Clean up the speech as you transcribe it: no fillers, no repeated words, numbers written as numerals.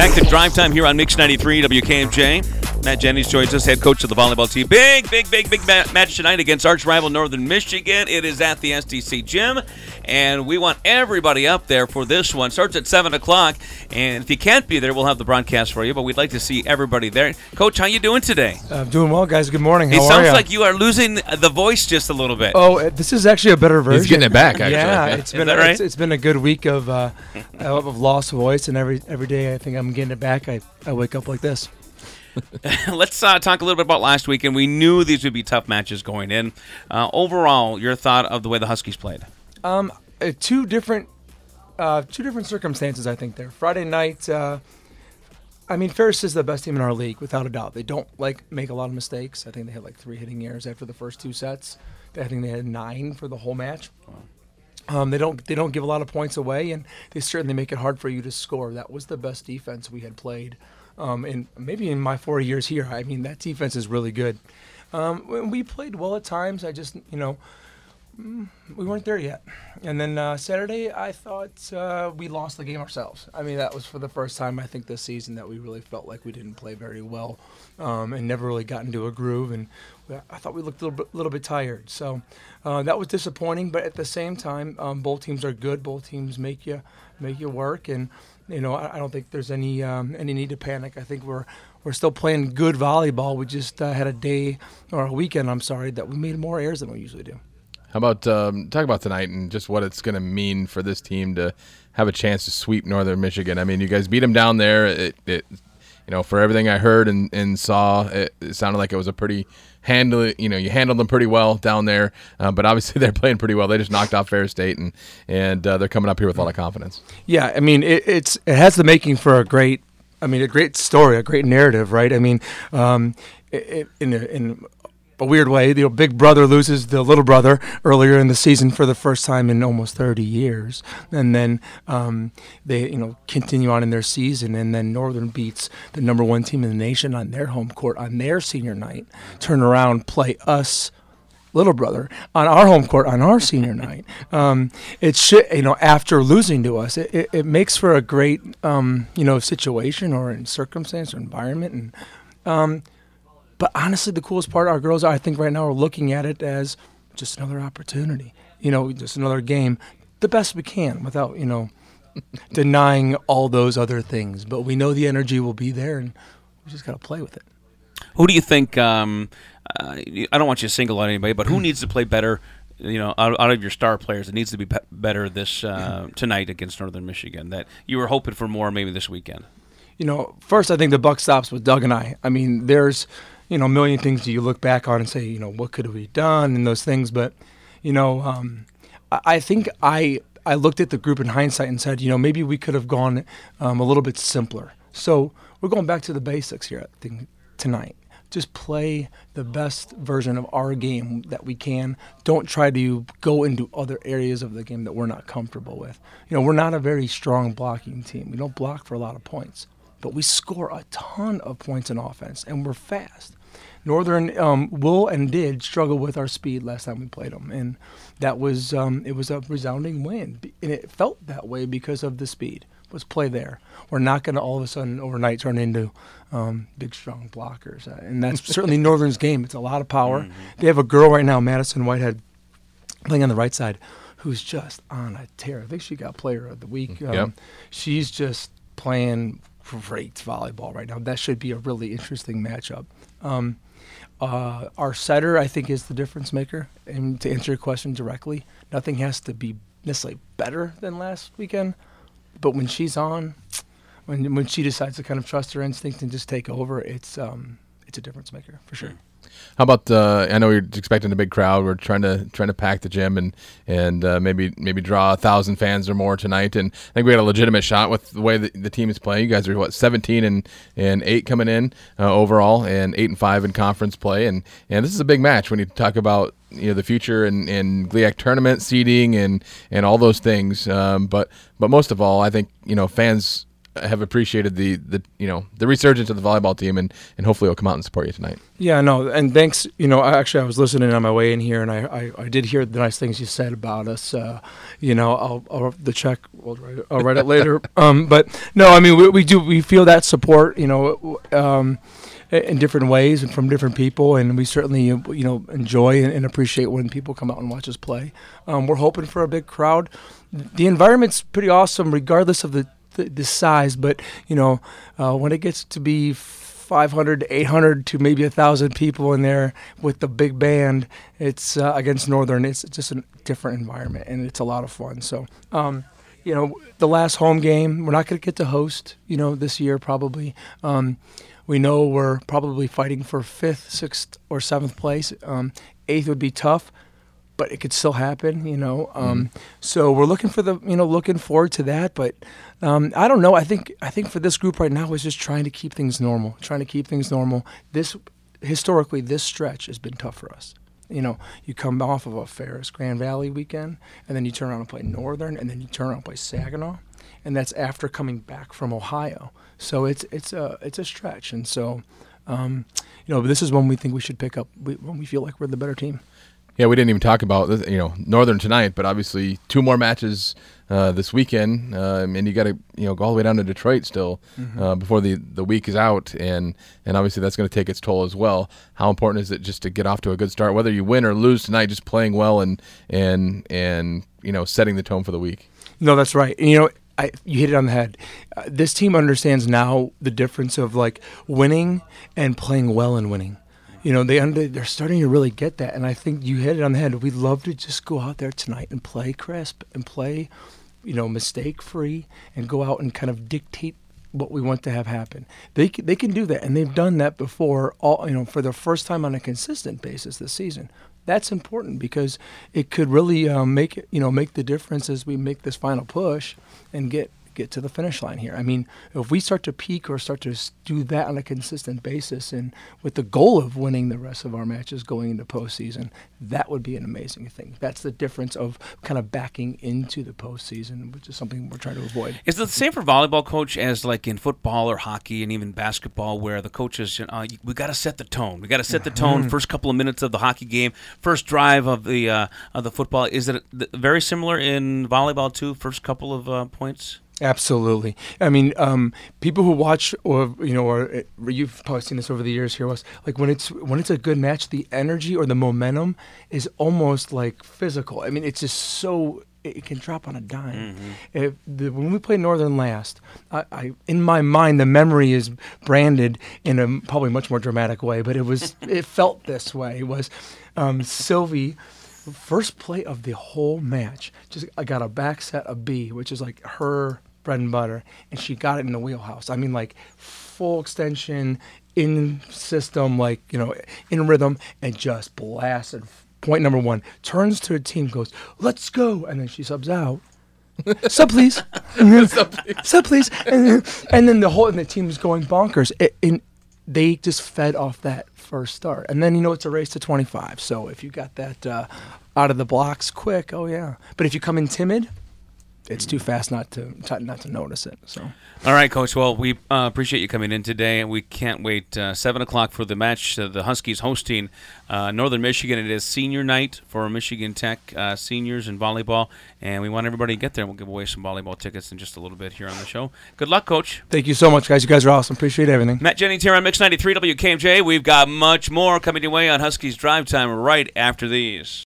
Back to drive time here on Mix 93 WKMJ. Matt Jennings joins us, head coach of the volleyball team. Big match tonight against arch rival Northern Michigan. It is at the STC Gym, and we want everybody up there for this one. Starts at 7 o'clock, and if you can't be there, we'll have the broadcast for you, but we'd like to see everybody there. Coach, how you doing today? I'm doing well, guys. Good morning. How are you? It sounds like you are losing the voice just a little bit. Oh, this is actually a better version. He's getting it back, actually. Yeah, it's been a good week of lost voice, and every day I think I'm getting it back. I wake up like this. Let's talk a little bit about last weekend. We knew these would be tough matches going in. Overall, your thought of the way the Huskies played? Two different circumstances, I think. There, Friday night. Ferris is the best team in our league, without a doubt. They don't make a lot of mistakes. I think they had 3 hitting errors after the first 2 sets. I think they had 9 for the whole match. They don't give a lot of points away, and they certainly make it hard for you to score. That was the best defense we had played. And maybe in my 4 years here, that defense is really good. We played well at times. We weren't there yet. And then Saturday, I thought we lost the game ourselves. That was for the first time, I think, this season that we really felt like we didn't play very well and never really got into a groove. And I thought we looked a little bit tired. So that was disappointing. But at the same time, both teams are good. Both teams make you work. And I don't think there's any need to panic. I think we're still playing good volleyball. We just had a weekend, that we made more errors than we usually do. How about talk about tonight and just what it's going to mean for this team to have a chance to sweep Northern Michigan? You guys beat them down there. For everything I heard and saw, it sounded like it was a pretty you handled them pretty well down there. But obviously they're playing pretty well. They just knocked off Ferris State and they're coming up here with a lot of confidence. Yeah, it has the making for a great story, a great narrative, right? In a weird way, big brother loses the little brother earlier in the season for the first time in almost 30 years. And then they continue on in their season, and then Northern beats the number 1 team in the nation on their home court on their senior night, turn around, play us, little brother, on our home court on our senior night. After losing to us, it makes for a great situation or in circumstance or environment. But honestly, the coolest part, our girls, I think right now are looking at it as just another opportunity, just another game, the best we can without, denying all those other things. But we know the energy will be there, and we just got to play with it. Who do you think, I don't want you to single out anybody, but who needs to play better, out of your star players? It needs to be better this tonight against Northern Michigan, that you were hoping for more maybe this weekend? First, I think the buck stops with Doug and I. There's a million things that you look back on and say, what could have we done and those things. But, I think I looked at the group in hindsight and said, maybe we could have gone a little bit simpler. So we're going back to the basics here, I think, tonight. Just play the best version of our game that we can. Don't try to go into other areas of the game that we're not comfortable with. We're not a very strong blocking team. We don't block for a lot of points. But we score a ton of points in offense, and we're fast. Northern will and did struggle with our speed last time we played them, and that was it was a resounding win, and it felt that way because of the speed. Let's play there. We're not going to all of a sudden overnight turn into big, strong blockers, and that's certainly Northern's game. It's a lot of power. Mm-hmm. They have a girl right now, Madison Whitehead, playing on the right side, who's just on a tear. I think she got Player of the Week. She's just playing great volleyball right now. That should be a really interesting matchup. Our setter, I think, is the difference maker. And to answer your question directly, nothing has to be necessarily better than last weekend. But when she's on, when she decides to kind of trust her instinct and just take over, it's a difference maker for sure. How about I know you're expecting a big crowd. We're trying to pack the gym and maybe draw 1,000 fans or more tonight. And I think we got a legitimate shot with the way the team is playing. You guys are 17-8 coming in overall, and 8-5 in conference play. And this is a big match when you talk about the future and GLIAC tournament seeding and all those things. But most of all, I think fans have appreciated the resurgence of the volleyball team, and hopefully it'll come out and support you tonight. Yeah, no, and thanks. I was listening on my way in here, and I did hear the nice things you said about us. I'll the check. I'll write it later. But no, I mean we feel that support. In different ways and from different people, and we certainly enjoy and appreciate when people come out and watch us play. We're hoping for a big crowd. The environment's pretty awesome regardless of the size, but when it gets to be 500 to 800 to maybe 1,000 people in there with the big band, it's against Northern. It's just a different environment, and it's a lot of fun. So the last home game, we're not going to get to host this year probably. We know we're probably fighting for 5th, 6th, or 7th place. 8th would be tough, but it could still happen. So we're looking for looking forward to that. But I don't know. I think for this group right now is just trying to keep things normal. Historically, this stretch has been tough for us. You come off of a Ferris Grand Valley weekend, and then you turn around and play Northern, and then you turn around and play Saginaw, and that's after coming back from Ohio. So it's a stretch, and so this is when we think we should pick up when we feel like we're the better team. Yeah, we didn't even talk about this, Northern tonight, but obviously 2 more matches this weekend, and you got to go all the way down to Detroit still before the week is out, and obviously that's going to take its toll as well. How important is it just to get off to a good start, whether you win or lose tonight, just playing well and setting the tone for the week? No, that's right. You hit it on the head. This team understands now the difference of winning and playing well and winning. They're starting to really get that, and I think you hit it on the head. We'd love to just go out there tonight and play crisp and play, mistake-free, and go out and kind of dictate what we want to have happen. They can do that, and they've done that before. For the first time on a consistent basis this season. That's important because it could really make the difference as we make this final push and get to the finish line here. I mean, if we start to peak or start to do that on a consistent basis and with the goal of winning the rest of our matches going into postseason, that would be an amazing thing. That's the difference of kind of backing into the postseason, which is something we're trying to avoid. Is it the same for volleyball, Coach, as like in football or hockey and even basketball, where the coaches, we got to set the tone. We got to set the tone first couple of minutes of the hockey game, first drive of the football. Is it very similar in volleyball too? First couple of points. Absolutely. I mean, people who watch, or you've probably seen this over the years here, was like when it's a good match, the energy or the momentum is almost like physical. I mean, it's just so it can drop on a dime. When we played Northern last, I in my mind the memory is branded in a probably much more dramatic way, but it felt this way. It was Sylvie. First play of the whole match, I got a back set of B, which is like her bread and butter, and she got it in the wheelhouse. I mean, like full extension, in system, in rhythm, and just blasted. Point number 1, turns to the team, goes, "Let's go," and then she subs out. Sub please, sub please, and then the team's going bonkers. They just fed off that first start. And then, it's a race to 25. So if you got that out of the blocks quick, oh, yeah. But if you come in timid, it's too fast not to notice it. So. All right, Coach. Well, we appreciate you coming in today, and we can't wait. 7 o'clock for the match. The Huskies hosting Northern Michigan. It is senior night for Michigan Tech seniors in volleyball, and we want everybody to get there. We'll give away some volleyball tickets in just a little bit here on the show. Good luck, Coach. Thank you so much, guys. You guys are awesome. Appreciate everything. Matt Jennings here on Mix 93 WKMJ. We've got much more coming your way on Huskies Drive Time right after these.